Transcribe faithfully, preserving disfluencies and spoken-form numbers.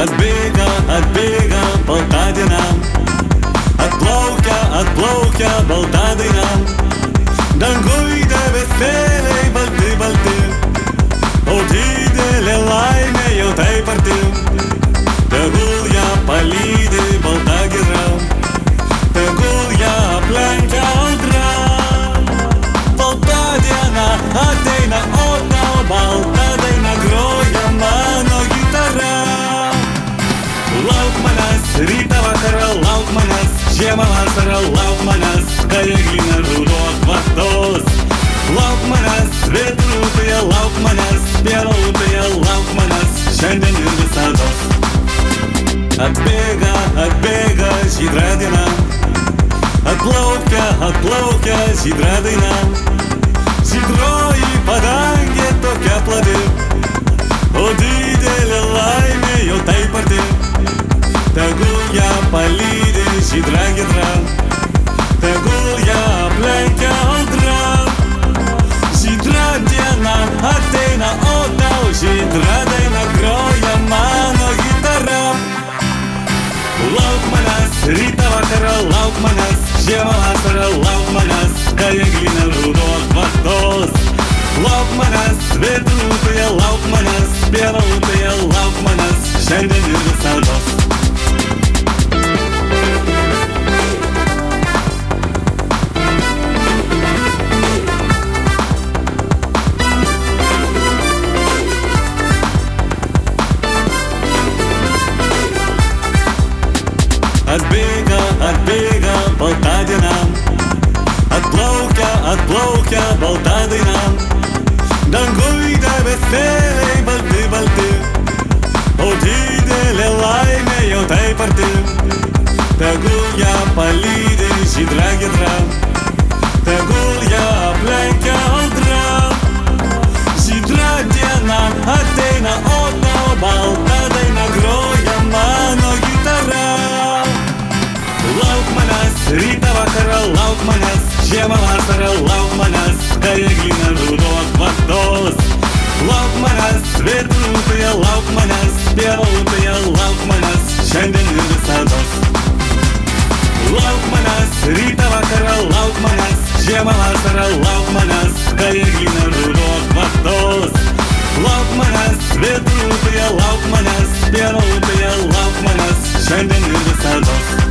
Atbėga, atbėga balta diena, atplaukia, atplaukia balta daina. Dangui debesėliai balti, balti, o didelė laimė jau taip arti. Tegul ją palydi balta gira, tegul ją aplenkia audra. Balta diena ateina, o tau balta daina groja mano gitara. Lauk manęs, rytą vakarą lauk manęs, žiemą vasarą lauk manęs, kai eglina ruduo kvatos. Lauk manęs, vėtrų upėje lauk manęs, pieno upėje lauk manęs, šiandien ir visados. Atbėga, atbėga žydra diena, atplaukia, atplaukia žydra daina. Žydroji padangė tokia plati, o didelė laimė jau taip arti. Tegul ją palydi žydra gidra, tegul ją aplenkia audra. Žydra diena ateina, o tau žydra daina groja mano gitara. Lauk manęs, rytą vakarą lauk manęs, žiemą vasarą lauk manęs, kai eglina ruduo kvatos. Lauk manęs, vėtrų upėje lauk manęs, pieno upėje lauk manęs, šiandien ir visados. Atbėga, atbėga balta diena, atplaukia, atplaukia balta daina. Dangui debesėliai balti, balti, o didelė laimė jau taip arti. Tegul ją palydi žydra gidra, tegul ją aplenkia audra. Žydra diena ateina, o tau balta daina groja mano gitara. Lauk manęs, rytą vakarą lauk manęs, žiemą vasarą lauk manęs, kai eglina ruduo kvatos. Lauk manęs, vėtrų upėje lauk manęs, pieno upėje lauk manęs, šiandien ir visados. Lauk manęs, rytą vakarą lauk manęs, žiemą vasarą lauk manęs, kai eglina ruduo kvatos. Lauk manęs, vėtrų upėje lauk manęs, pieno upėje lauk manęs, šiandien ir visados.